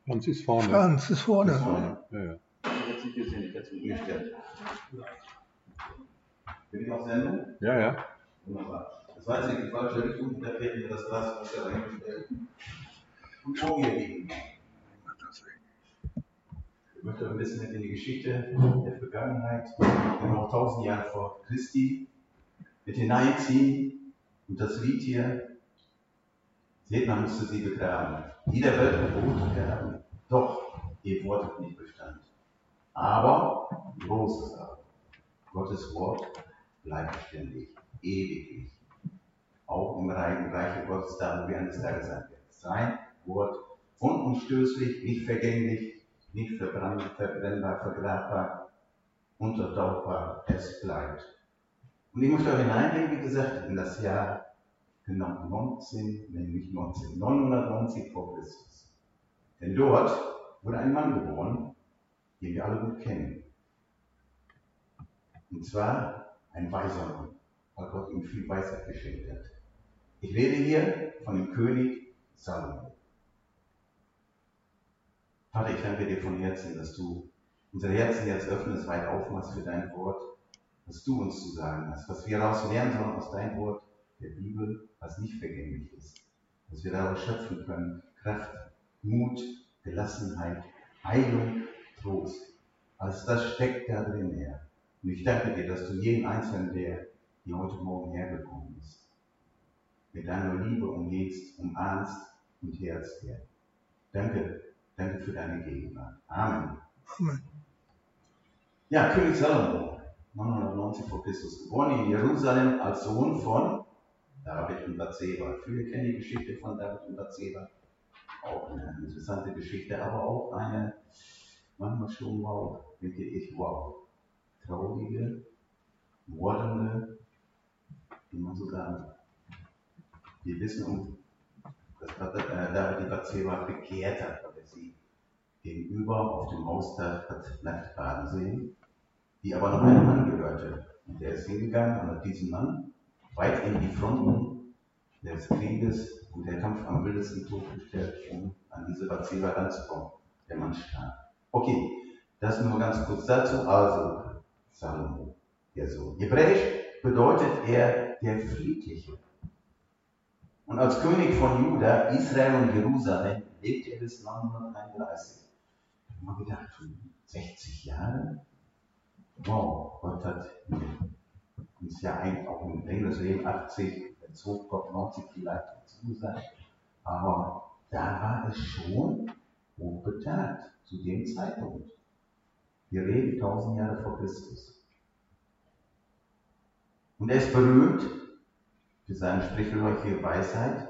Franz ist vorne. Franz ist vorne. Ja, ja. Jetzt nicht gesehen, ich hätte es gestellt. Bin ich auf Sendung? Ja, ja. Wunderbar. Das war jetzt die falsche Richtung, da fehlt mir das Glas Wasser reingestellt. Und vor mir liegen. Ich möchte ein bisschen in die Geschichte der Vergangenheit, noch 1000 Jahre vor Christi, mit hineinziehen. Und das Lied hier, seht, man musste sie begraben. Jeder Weltverbot begraben. Doch, ihr Wort hat nicht Bestand. Aber, großes Aber, Gottes Wort bleibt beständig, ewiglich. Auch im Reiche Gottes, da wo wir eines Tages sein werden. Sein Wort, unumstößlich, nicht vergänglich, nicht verbrennbar, vergrabbar, untertauchbar, es bleibt. Und ich möchte euch hineindenken, wie gesagt, in das Jahr genau 990 vor Christus. Denn dort wurde ein Mann geboren, den wir alle gut kennen. Und zwar ein weiser Mann, weil Gott ihm viel Weisheit geschenkt hat. Ich rede hier von dem König Salomo. Vater, ich danke dir von Herzen, dass du unsere Herzen jetzt öffnest, weit aufmachst für dein Wort, was du uns zu sagen hast, was wir daraus lernen sollen aus deinem Wort, der Bibel, was nicht vergänglich ist. Dass wir daraus schöpfen können, Kraft, Mut, Gelassenheit, Heilung, Trost. Alles das steckt da drin, Herr. Und ich danke dir, dass du jeden Einzelnen, der hier heute Morgen hergekommen ist, mit deiner Liebe umgehst, umarmst und herzt, Herr. Danke für deine Gegenwart. Amen. Amen. Ja, König Salomo, 990 vor Christus, geboren in Jerusalem als Sohn von David und Bathseba. Viele kennen die Geschichte von David und Bathseba. Auch eine interessante Geschichte, aber auch eine, manchmal schon wow, denke ich, wow. Traurige, mordende, wie man so sagen. Wir wissen, dass David die Bathseba bekehrt hat, weil er sie gegenüber auf dem Hausdach hat nackt baden sehen, die aber noch einem Mann gehörte. Und der ist hingegangen und hat diesen Mann weit in die Fronten des Krieges und der Kampf am wildesten Tod gestellt, um an diese Bathseba ranzukommen. Der Mann starb. Okay, das nur ganz kurz dazu. Also, Salomo, der Sohn. Hebräisch bedeutet er der Friedliche. Und als König von Juda, Israel und Jerusalem lebte er bis 931. Ich habe mal gedacht, 60 Jahre? Wow, Gott hat uns ja eigentlich auch ein längeres Leben, 80, wenn es hochkommt, 90 vielleicht zugesagt. Aber da war es schon hochbetagt, zu dem Zeitpunkt. Wir reden 1000 Jahre vor Christus. Und er ist berühmt für seine sprichwörtliche Weisheit.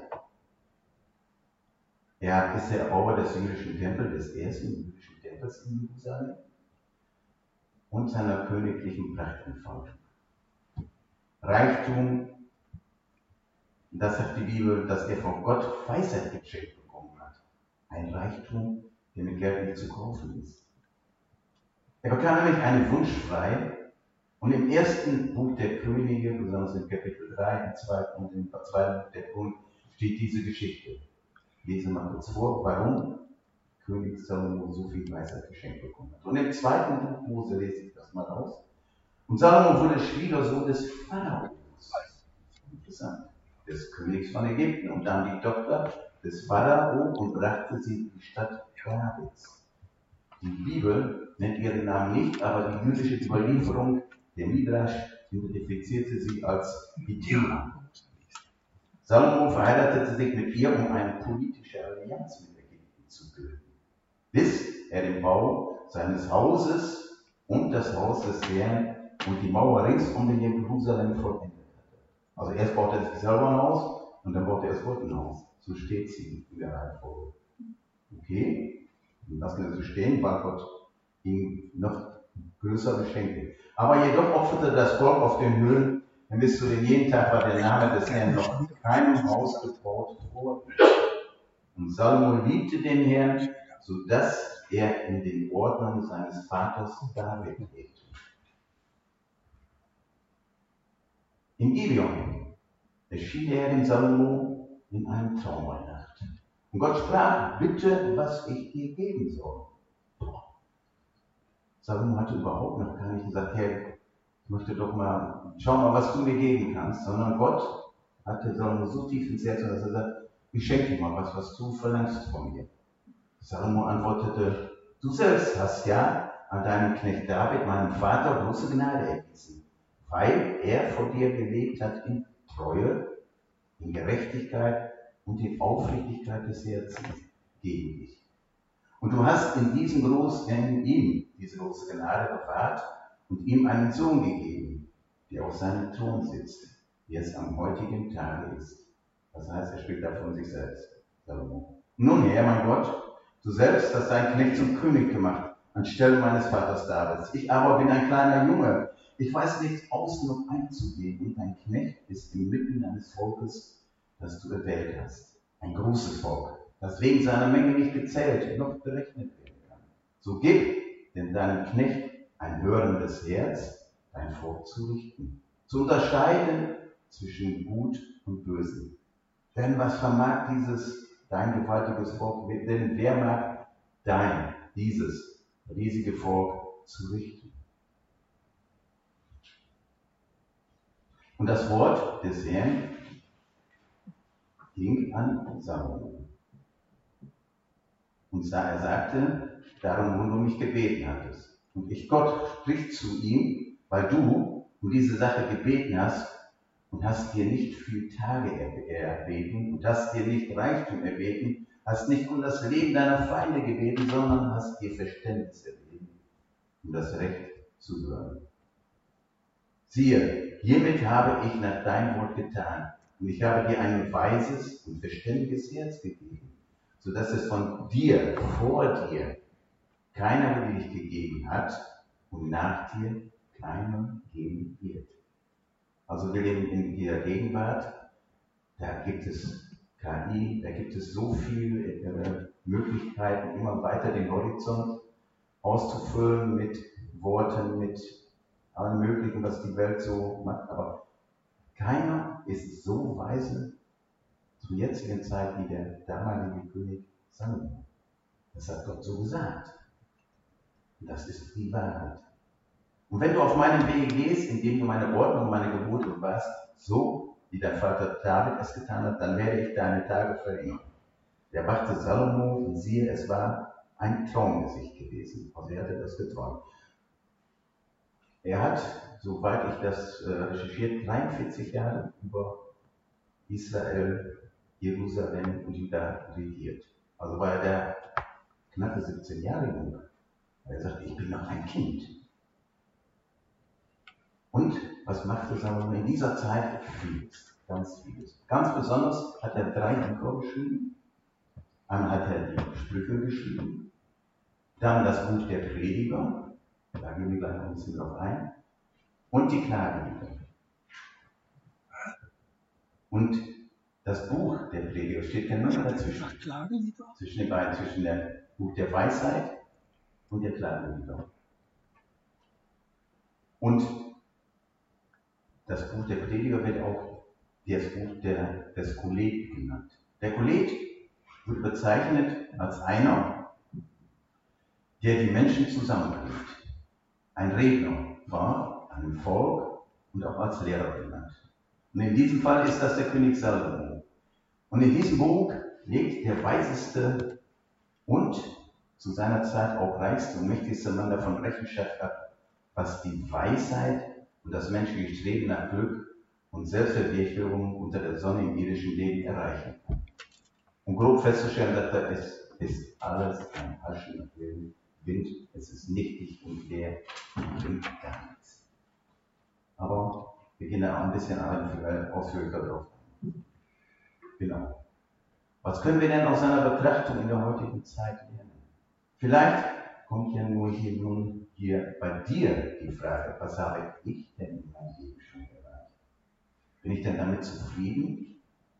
Er ist der Erbauer des jüdischen Tempels, des ersten jüdischen Tempels in Jerusalem und seiner königlichen Prachtentfaltung. Reichtum, das sagt die Bibel, dass er von Gott Weisheit geschenkt bekommen hat. Ein Reichtum, der mit Geld nicht zu kaufen ist. Er bekam nämlich einen Wunsch frei und im ersten Buch der Könige, besonders in Kapitel 3, im zweiten und im zweiten Buch der Chronik, steht diese Geschichte. Ich lese mal kurz vor, warum König Salomo so viel Weisheit geschenkt bekommen hat. Und im zweiten Buch Mose lese ich das mal aus. Und Salomo wurde Schwiegersohn des Pharaos. Interessant. Des Königs von Ägypten und dann die Tochter des Pharao und brachte sie in die Stadt Davids. Die Bibel nennt ihren Namen nicht, aber die jüdische Überlieferung, der Midrash, identifizierte sie als Bithia. Salomo verheiratete sich mit ihr, um eine politische Allianz mit Ägypten zu bilden, bis er den Bau seines Hauses und das Haus des Herrn und die Mauer rings um den Jerusalem vollendet hatte. Also erst baute er sich selber ein Haus und dann baute er das Gott ein Haus. So steht sie in der Reihenfolge. Okay? Lassen wir so stehen, weil Gott ihm noch größere schenkte. Aber jedoch opferte das Volk auf den Höhen, denn bis zu dem jeden Tag war der Name des Herrn noch keinem Haus gebaut worden. Und Salomo liebte den Herrn, sodass er in den Ordnungen seines Vaters David lebte. In Gibeon erschien er dem Salomo in einem Traum bei Nacht. Und Gott sprach, bitte, was ich dir geben soll. Salomo hatte überhaupt noch gar nicht gesagt, hey, ich möchte doch mal, schau mal, was du mir geben kannst, sondern Gott hatte Salomo so tief ins Herz, dass er sagt, ich schenke dir mal was du verlangst von mir. Salomo antwortete, du selbst hast ja an deinem Knecht David, meinem Vater, große Gnade erwiesen, weil er vor dir gelebt hat in Treue, in Gerechtigkeit und in Aufrichtigkeit des Herzens gegen dich. Und du hast in ihm diese große Gnade bewahrt und ihm einen Sohn gegeben, der auf seinem Thron sitzt, wie es am heutigen Tage ist. Das heißt, er spricht da von sich selbst, Salomo. Nun, Herr, mein Gott, du selbst hast deinen Knecht zum König gemacht, anstelle meines Vaters Davids. Ich aber bin ein kleiner Junge. Ich weiß nichts aus noch einzugehen, und dein Knecht ist inmitten eines Volkes, das du erwählt hast. Ein großes Volk, das wegen seiner Menge nicht gezählt noch berechnet werden kann. So gib denn deinem Knecht ein hörendes Herz, dein Volk zu richten, zu unterscheiden zwischen Gut und Böse. Denn was vermag dein gewaltiges Volk, denn wer mag dieses riesige Volk zu richten? Und das Wort des Herrn ging an Salomo. Und er sagte, darum, wo du mich gebeten hattest. Und Gott spricht zu ihm, weil du um diese Sache gebeten hast und hast dir nicht viel Tage erbeten und hast dir nicht Reichtum erbeten, hast nicht um das Leben deiner Feinde gebeten, sondern hast dir Verständnis erbeten, um das Recht zu hören. Siehe, hiermit habe ich nach deinem Wort getan, und ich habe dir ein weises und verständiges Herz gegeben, sodass es vor dir keiner dich gegeben hat und nach dir keiner geben wird. Also wir leben in der Gegenwart, da gibt es KI, da gibt es so viele Möglichkeiten, immer weiter den Horizont auszufüllen mit Worten, mit allem Möglichen, was die Welt so macht. Aber keiner ist so weise zur jetzigen Zeit wie der damalige König Salomo. Das hat Gott so gesagt. Und das ist die Wahrheit. Und wenn du auf meinem Weg gehst, indem du meine Ordnung, meine Gebote bewahrst, so wie dein Vater David es getan hat, dann werde ich deine Tage verlängern. Der wachte Salomo und siehe, es war ein Traumgesicht gewesen. Also er hatte das geträumt. Er hat, soweit ich das recherchiert, 43 Jahre über Israel, Jerusalem und Juda regiert. Also war er der knappe 17 Jahre jung. Er sagte, ich bin noch ein Kind. Und was machte Salomo in dieser Zeit? Vieles, ganz vieles. Ganz besonders hat er 3 Bücher geschrieben. Einmal hat er die Sprüche geschrieben, dann das Buch der Prediger, da gehen wir gleich noch ein bisschen drauf ein, und die Klagelieder. Und das Buch der Prediger steht genau dazwischen. Zwischen den beiden, zwischen dem Buch der Weisheit und der Klagelieder. Und das Buch der Prediger wird auch das Buch des Kohelet genannt. Der Kohelet wird bezeichnet als einer, der die Menschen zusammenbringt. Ein Redner war einem Volk und auch als Lehrer genannt. Und in diesem Fall ist das der König Salomo. Und in diesem Buch legt der weiseste und zu seiner Zeit auch reichste und mächtigste Mann davon Rechenschaft ab, was die Weisheit und das menschliche Streben nach Glück und Selbstverwirklichung unter der Sonne im irdischen Leben erreichen kann. Um grob festzustellen, dass es ist alles ein Aschen und Wind, es ist nichtig und leer und bringt gar nichts. Aber wir gehen da auch ein bisschen ausführlicher drauf ein. Genau. Was können wir denn aus seiner Betrachtung in der heutigen Zeit lernen? Vielleicht kommt ja nur hier bei dir die Frage, was habe ich denn in meinem Leben schon erreicht? Bin ich denn damit zufrieden?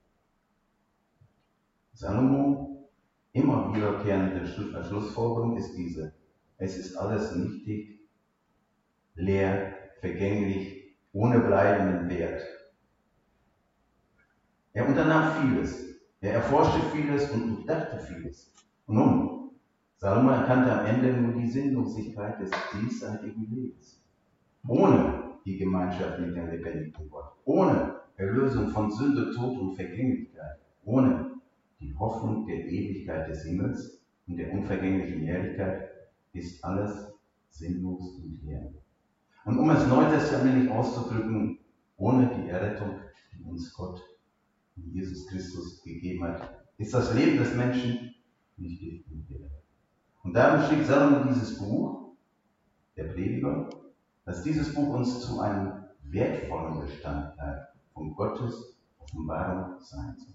Salomo, immer wiederkehrende Schlussfolgerung ist diese: Es ist alles nichtig, leer, vergänglich, ohne bleibenden Wert. Er unternahm vieles. Er erforschte vieles und durchdachte vieles. Und nun, Salomo erkannte am Ende nur die Sinnlosigkeit des diesseitigen Lebens. Ohne die Gemeinschaft mit dem lebendigen Gott, ohne Erlösung von Sünde, Tod und Vergänglichkeit, ohne die Hoffnung der Ewigkeit des Himmels und der unvergänglichen Herrlichkeit, ist alles sinnlos und leer. Und um es neutestamentlich auszudrücken, ohne die Errettung, die uns Gott in Jesus Christus gegeben hat, ist das Leben des Menschen nicht und leer. Und darum schrieb Salomo dieses Buch, der Prediger, dass dieses Buch uns zu einem wertvollen Bestandteil von Gottes Offenbarung sein soll.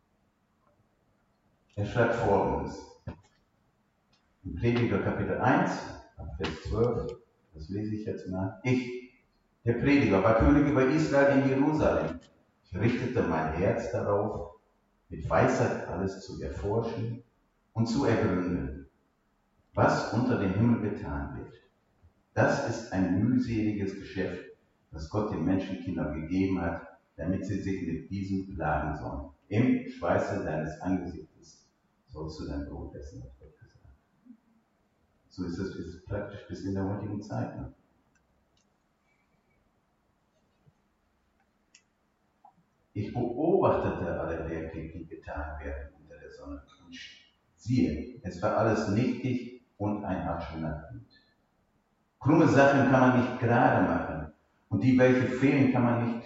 Er schreibt Folgendes. Im Prediger Kapitel 1, Vers 12, das lese ich jetzt mal. Ich, der Prediger, war König über Israel in Jerusalem. Ich richtete mein Herz darauf, mit Weisheit alles zu erforschen und zu ergründen, was unter dem Himmel getan wird. Das ist ein mühseliges Geschäft, das Gott den Menschenkindern gegeben hat, damit sie sich mit diesem plagen sollen. Im Schweiße deines Angesichtes sollst du dein Brot essen, hat Gott gesagt. So ist es praktisch bis in der heutigen Zeit. Ne? Ich beobachtete alle Werke, die getan werden unter der Sonne. Und siehe, es war alles nichtig und ein abschöner Blut. Krumme Sachen kann man nicht gerade machen. Und die, welche fehlen, kann man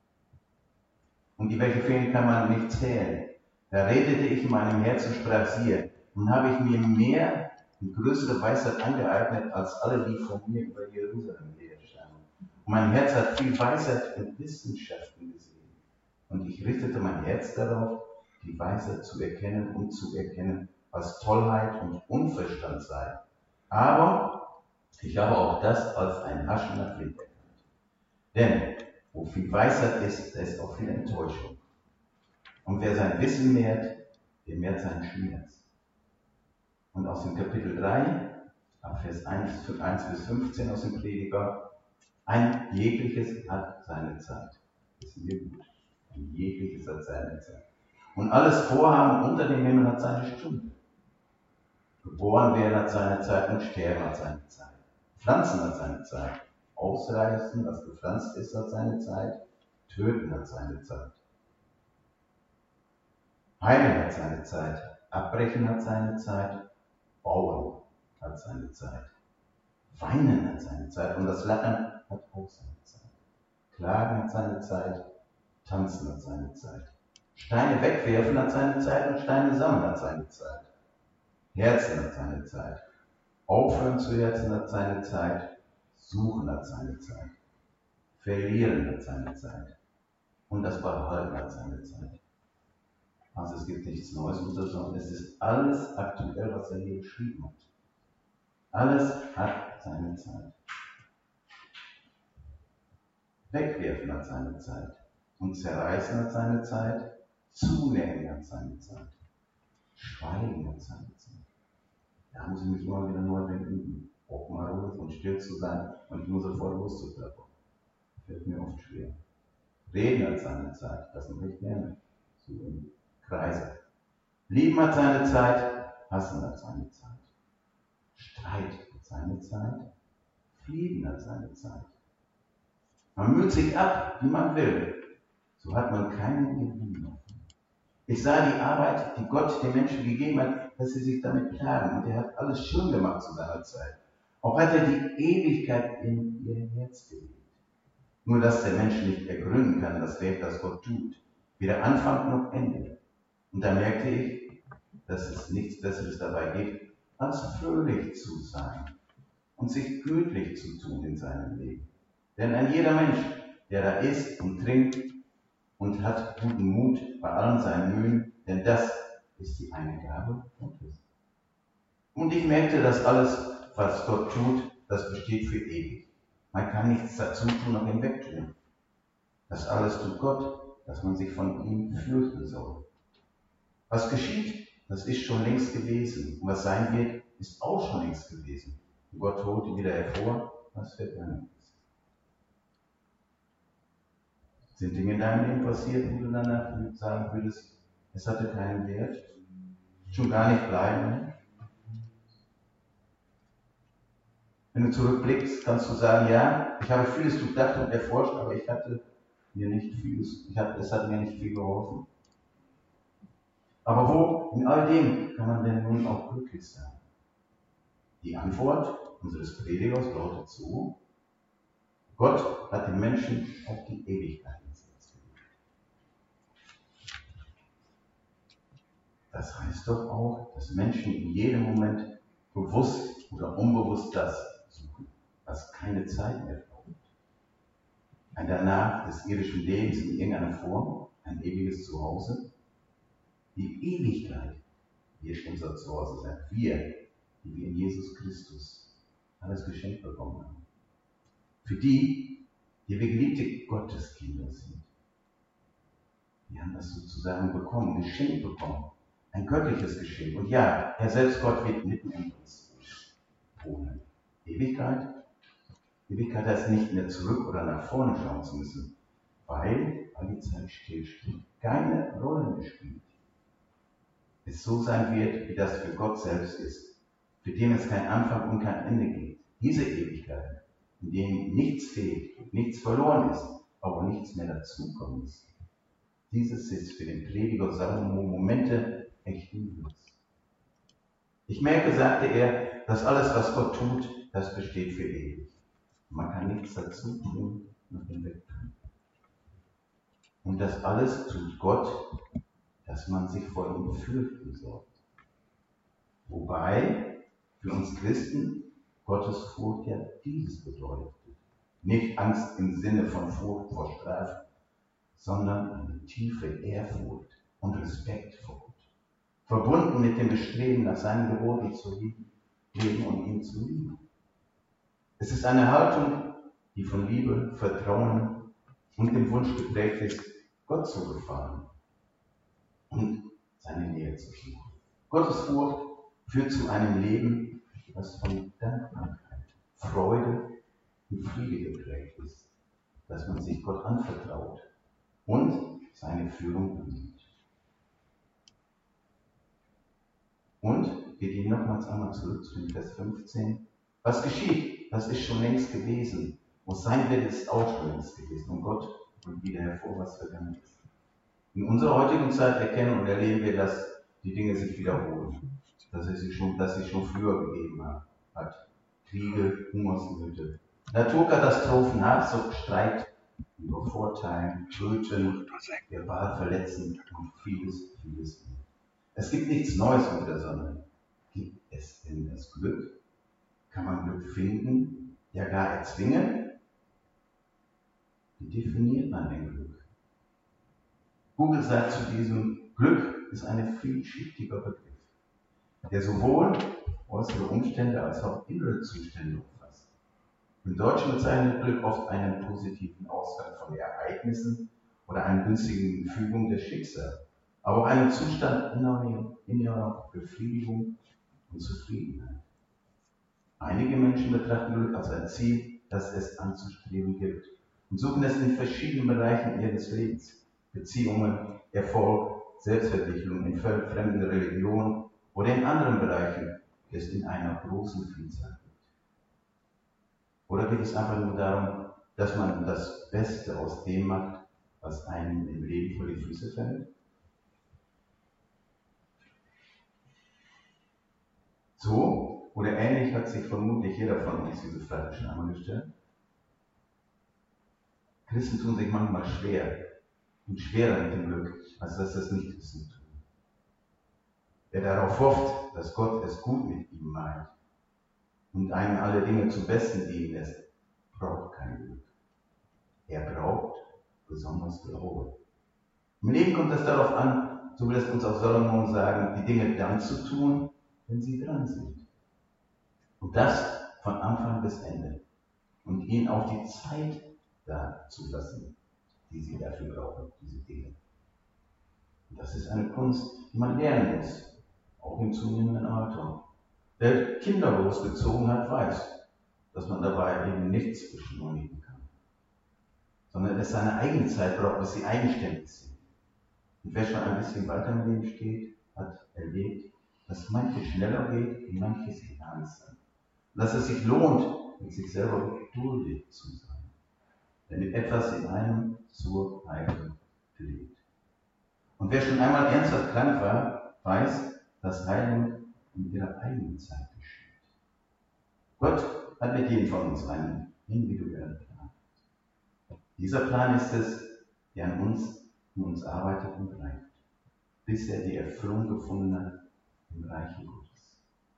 nicht zählen. Da redete ich in meinem Herzen, sprach siehe, nun habe ich mir mehr und größere Weisheit angeeignet, als alle, die von mir über Jerusalem herstanden. Und mein Herz hat viel Weisheit und Wissenschaften gesehen. Und ich richtete mein Herz darauf, die Weisheit zu erkennen und zu erkennen, was Tollheit und Unverstand sei. Aber ich habe auch das als ein haschender Flint erkannt. Denn wo viel Weisheit ist, da ist auch viel Enttäuschung. Und wer sein Wissen mehrt, der mehrt seinen Schmerz. Und aus dem Kapitel 3, ab Vers 1 bis 15 aus dem Prediger, ein jegliches hat seine Zeit. Wissen wir gut. Ein jegliches hat seine Zeit. Und alles Vorhaben unter dem Himmel hat seine Stunde. Geboren werden hat seine Zeit und sterben hat seine Zeit. Pflanzen hat seine Zeit. Ausreißen, was gepflanzt ist, hat seine Zeit. Töten hat seine Zeit. Heilen hat seine Zeit. Abbrechen hat seine Zeit. Bauen hat seine Zeit. Weinen hat seine Zeit. Und das Lachen hat auch seine Zeit. Klagen hat seine Zeit. Tanzen hat seine Zeit. Steine wegwerfen hat seine Zeit und Steine sammeln hat seine Zeit. Herzen hat seine Zeit. Aufhören zu herzen hat seine Zeit. Suchen hat seine Zeit. Verlieren hat seine Zeit. Und das Behalten hat seine Zeit. Also es gibt nichts Neues unter, sondern es ist alles aktuell, was er hier geschrieben hat. Alles hat seine Zeit. Wegwerfen hat seine Zeit. Und zerreißen hat seine Zeit. Zunähen hat seine Zeit. Schweigen hat seine Zeit. Da muss ich mich immer wieder neu denken, auch mal ruhig und still zu sein und nur sofort loszuplappern. Fällt mir oft schwer. Reden hat seine Zeit, das mache ich gerne. So im Kreise. Lieben hat seine Zeit, hassen hat seine Zeit. Streit hat seine Zeit, Fliehen hat seine Zeit. Man müht sich ab, wie man will. So hat man keinen Gewinn davon. Ich sah die Arbeit, die Gott den Menschen gegeben hat, dass sie sich damit plagen. Und er hat alles schön gemacht zu seiner Zeit. Auch hat er die Ewigkeit in ihr Herz gelegt. Nur dass der Mensch nicht ergründen kann, das Werk, das Gott tut. Weder Anfang noch Ende. Und da merkte ich, dass es nichts Besseres dabei gibt, als fröhlich zu sein und sich gütlich zu tun in seinem Leben. Denn ein jeder Mensch, der da isst und trinkt und hat guten Mut bei allen seinen Mühen, denn das ist die eine Gabe Gottes. Und ich merkte, dass alles, was Gott tut, das besteht für ewig. Man kann nichts dazu tun noch hinwegtun. Das alles tut Gott, dass man sich von ihm fürchten soll. Was geschieht, das ist schon längst gewesen. Und was sein wird, ist auch schon längst gewesen. Und Gott holte wieder hervor, was vergangen ist. Sind Dinge in deinem Leben passiert, wo du danach sagen würdest, Es hatte keinen Wert, schon gar nicht bleibend. Wenn du zurückblickst, kannst du sagen, ja, ich habe vieles durchdacht und erforscht, aber es hat mir nicht viel geholfen. Aber wo in all dem kann man denn nun auch glücklich sein? Die Antwort unseres Predigers lautet so: Gott hat den Menschen auf die Ewigkeit ins Herz gelegt. Das heißt doch auch, dass Menschen in jedem Moment bewusst oder unbewusst das suchen, was keine Zeit mehr braucht. Ein Danach des irdischen Lebens in irgendeiner Form, ein ewiges Zuhause. Die Ewigkeit wird unser Zuhause sein. Wir, die wir in Jesus Christus alles geschenkt bekommen haben. Für die, die wir geliebte Gotteskinder sind. Die haben das sozusagen bekommen, geschenkt bekommen. Ein göttliches Geschenk. Und ja, Herr selbst Gott wird mitten in uns wohnen. Ewigkeit heißt nicht mehr zurück oder nach vorne schauen zu müssen, weil die Zeit stillsteht, keine Rolle mehr spielt. Es so sein wird, wie das für Gott selbst ist, für den es kein Anfang und kein Ende gibt. Diese Ewigkeit, in dem nichts fehlt, nichts verloren ist, aber nichts mehr dazukommen ist. Dieses ist für den Prediger Salomo Momente echt übles. Ich merke, sagte er, dass alles, was Gott tut, das besteht für ewig. Man kann nichts dazu tun und den wegtun. Und das alles tut Gott, dass man sich vor ihm fürchten soll. Wobei für uns Christen Gottesfurcht ja dieses bedeutet. Nicht Angst im Sinne von Furcht vor Strafe, sondern eine tiefe Ehrfurcht und Respekt vor Gott. Verbunden mit dem Bestreben, nach seinen Geboten zu leben und ihn zu lieben. Es ist eine Haltung, die von Liebe, Vertrauen und dem Wunsch geprägt ist, Gott zu gefallen und seine Nähe zu suchen. Gottesfurcht führt zu einem Leben, das von Dankbarkeit, Freude und Friede geprägt ist, dass man sich Gott anvertraut und seine Führung annimmt. Und wir gehen nochmals einmal zurück zu dem Vers 15. Was geschieht, das ist schon längst gewesen. Und sein Wille ist auch schon längst gewesen. Und Gott bringt wieder hervor, was vergangen ist. In unserer heutigen Zeit erkennen und erleben wir, dass die Dinge sich wiederholen. Dass es sie schon früher gegeben hat. Kriege, Hungersnöte, Naturkatastrophen, Habsucht, Streit, Übervorteilen, Töten, verbal verletzen und vieles, vieles mehr. Es gibt nichts Neues unter der Sonne. Gibt es denn das Glück? Kann man Glück finden? Ja, gar erzwingen? Wie definiert man denn Glück? Google sagt zu diesem, Glück ist ein vielschichtiger Begriff, der sowohl äußere Umstände als auch innere Zustände umfasst. Im Deutschen bezeichnet Glück oft einen positiven Ausgang von Ereignissen oder eine günstige Fügung des Schicksals, aber auch einen Zustand innerer Befriedigung und Zufriedenheit. Einige Menschen betrachten Glück als ein Ziel, das es anzustreben gibt und suchen es in verschiedenen Bereichen ihres Lebens. Beziehungen, Erfolg, Selbstverwirklichung in fremden Religionen oder in anderen Bereichen, die es in einer großen Vielzahl gibt. Oder geht es einfach nur darum, dass man das Beste aus dem macht, was einem im Leben vor die Füße fällt? So oder ähnlich hat sich vermutlich jeder von uns diese Frage schon einmal gestellt. Christen tun sich manchmal schwer und schwerer mit dem Glück, als dass das Nicht-Christen tun. Wer darauf hofft, dass Gott es gut mit ihm meint und einem alle Dinge zum Besten dienen lässt, braucht kein Glück. Er braucht besonders Glaube. Im Leben kommt es darauf an, so will es uns auch Salomon sagen, die Dinge dann zu tun, wenn sie dran sind. Und das von Anfang bis Ende. Und ihnen auch die Zeit da zu lassen, die sie dafür brauchen, diese Dinge. Und das ist eine Kunst, die man lernen muss, auch im zunehmenden Alter. Wer Kinder großgezogen hat, weiß, dass man dabei eben nichts beschleunigen kann, sondern es seine eigene Zeit braucht, bis sie eigenständig sind. Und wer schon ein bisschen weiter im Leben steht, hat erlebt, dass manches schneller geht und manches langsamer. Und dass es sich lohnt, mit sich selber geduldig zu sein, damit etwas in einem zur Heilung gelingt. Und wer schon einmal ernsthaft krank war, weiß, dass Heilung in ihrer eigenen Zeit geschieht. Gott hat mit jedem von uns einen individuellen Plan. Dieser Plan ist es, der an uns, in uns arbeitet und reift, bis er die Erfüllung gefunden hat im Reiche Gottes.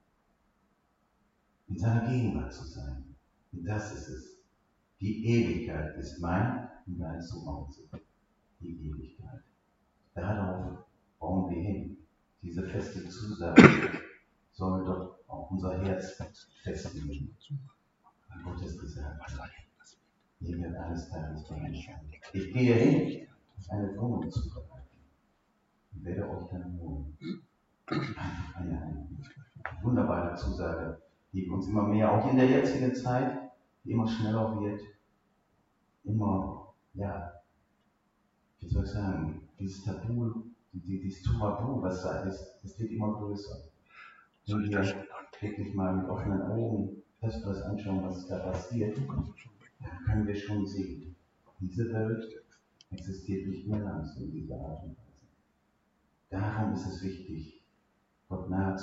In seiner Gegenwart zu sein. Und das ist es. Die Ewigkeit ist mein und dein Zuhause. Die Ewigkeit. Darauf bauen wir hin. Diese feste Zusage soll doch auch unser Herz festlegen. Weil Gott es gesagt hat. Ihr werdet eines Tages bei mir sein. Ich gehe hin, eine Wohnung zu bereiten. Und werde euch dann holen. Einfach eine wunderbare Zusage, die uns immer mehr, auch in der jetzigen Zeit, die immer schneller wird, immer, ja, wie soll ich sagen, dieses Tabu, dieses Tumabu, was da ist, das wird immer größer. Wenn wir wirklich mal mit offenen Augen das anschauen, was da passiert, dann können wir schon sehen, diese Welt existiert nicht mehr lang so in dieser Art und Weise. Darum ist es wichtig, Gott nahe zu